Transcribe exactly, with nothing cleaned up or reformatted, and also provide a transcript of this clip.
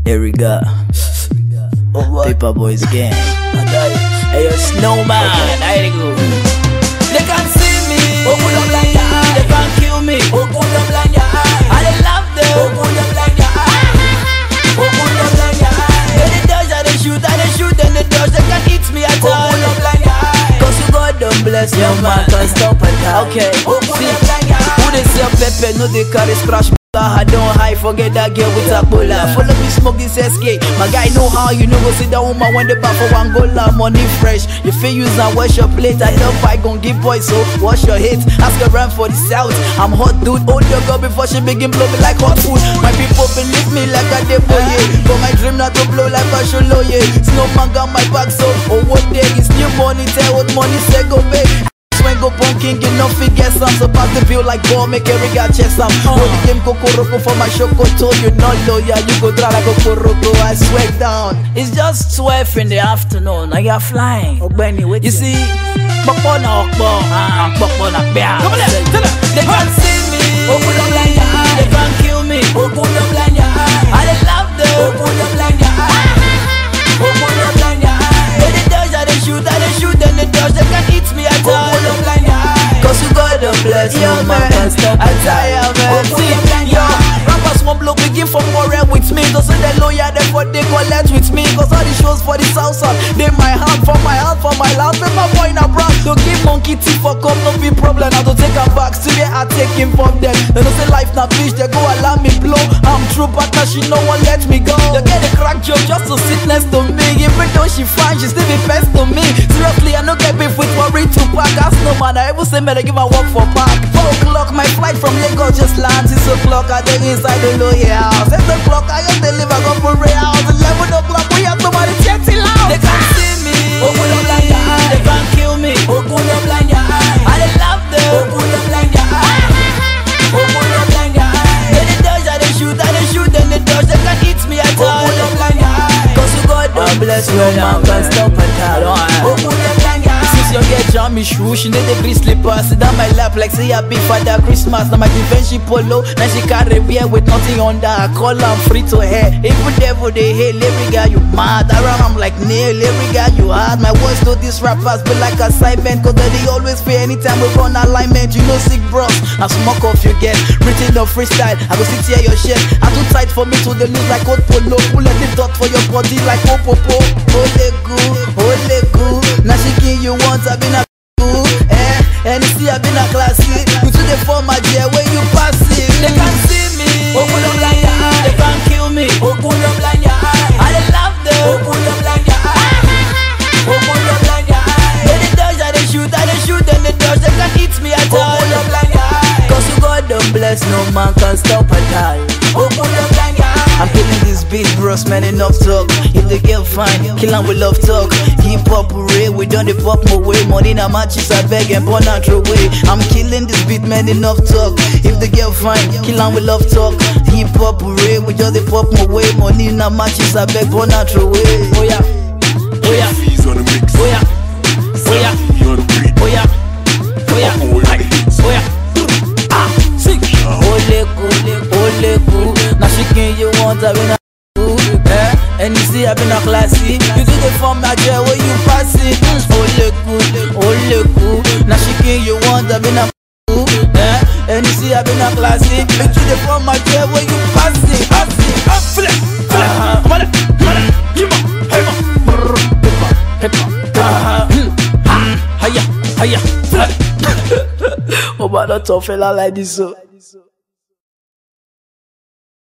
Here we go. Paper Boys gang. Hey, yo, Snowman. There you go. They can't see me. Open up like your eye. They can't kill me. Open up like your eye. I they love them. Open up like your eye. Open up like your eye. They the dodge, I they shoot, I they shoot, and they dodge. They can't hit me at all. Open up like your eye. Cause you God don't bless your man. Can't stop at all. Okay. Open up like your eye. Who they sell pepper? No, they carry scratch. I don't hide, forget that girl with a bola. Follow me, smoke this S K. My guy know how you know go sit down woman when the back for Angola. Money fresh, you feel use and wash your plate. I love I gon' give boys so wash your hate. Ask around for the south. I'm hot dude, hold your girl before she begin blow me like hot food. My people believe me like a debo, yeah. But my dream not to blow like a sholo, yeah. Snowman got my back so, oh what day is new money, tell what money say go pay. When go punking, you know figure some. So pass the bill like ball, make every guy chest some. Hold the game Kokoroko for my Shokoto. You not loyal, you go dry like a Koroko. I swear down. It's just twelve in the afternoon, now you're flying. You see, Bokona Okbo, ah, Bokona Bear. Come on, tell her. They can't see me. Open up like your eye. They can't kill me. Open up like your eye. I they love them. Open up like your eye. Open up like your eye. They dodge, I they shoot, I they shoot, and they dodge. They can't hit me at all. Cause you God don't bless you, man. I tire, man. See, yo, rappers won't blow begin from warrior with me. Don't say they lawyer, therefore they collect with me. Cause all the shows for the south side, they my hand for my hand for my last paper boy in a brown. Don't give monkey teeth for come, no be problem. I don't take her back, still they are taking from them. They don't say life not fish, they go allow me blow. I'm true, but now she no one let me go. They get a crack joke just to sit next to me. Even though she fine, she still be best to me. Seriously, I no get beef with worry to pack. Ask no man, I ever say me they give a walk for park. Four o'clock, my flight from Lagos just lands. Six o'clock, I take inside the lawyer house. Eight o'clock, I just deliver go for real house. Eleven o'clock, we have somebody chatting loud. They can't see me. Open up like your eye. They can't kill me. Open up like your eye. I they love them. Open up like your eye. Open up like your eye. They they dodge, I they shoot, I they shoot, and they dodge. They can't hit me at all. Open up like your eye. Cause you God don't bless you, man. Can't stop at all. Open up like your eye. You get jammy shoe, she need the grease slippers. Sit down my lap like say happy Father Christmas. Now my defense she polo, now she carry beer with nothing under. I call her free to hair. Even devil they hate, every guy you mad. Around I'm like nail, every guy you hard. My words to these rappers be like assignment. Cause they always pay anytime we run alignment. You know sick bros, I smoke off you get. Written the freestyle, I go sit here your shit. I'm too tight for me to the lose like old polo. Pull a lift up for your body like Opopo. Ole good, ole good. Now she give you one. I've been a cool, eh? And you see I've been a classic. You to the former year when you pass it. They can't see me. Open up like your eye. They can't kill me. Open up like your eye. I they love them. Open up like your eye. Open up like your eye. They they dodge, I they shoot, I they shoot, and they dodge. They can't hit me at all. Open up like your eye. Cause you God don't bless, no man can stop at all. Open up like your eye. I'm killing this beat, bros, man, enough talk. If the girl fine, kill her with love talk. Hip hop real, we done the pop my way. Money na matches, I beg and burn and throw away. I'm killing this beat, man, enough talk. If the girl fine, kill her with love talk. Hip hop real, we done the pop my way. Money na matches, I beg, burn and throw away. Oh yeah, oh yeah, oh yeah, oh yeah, oh yeah, oh yeah, oh yeah. Ah, sing. Ole ole ole cool. Now she can you want to be. And you see I've been a classy. You do the form my jail where you pass it. Ole cool, ole cool. Now she can you want to be a cool, eh? And you see I've been a classy. You do the form my jail where you pass it. Pass it, up, flip, flip. Come on, come on, give me, hey ma, hip hop, hip hop, hiya, hiya, flip. Oh, but not tough fella like this so.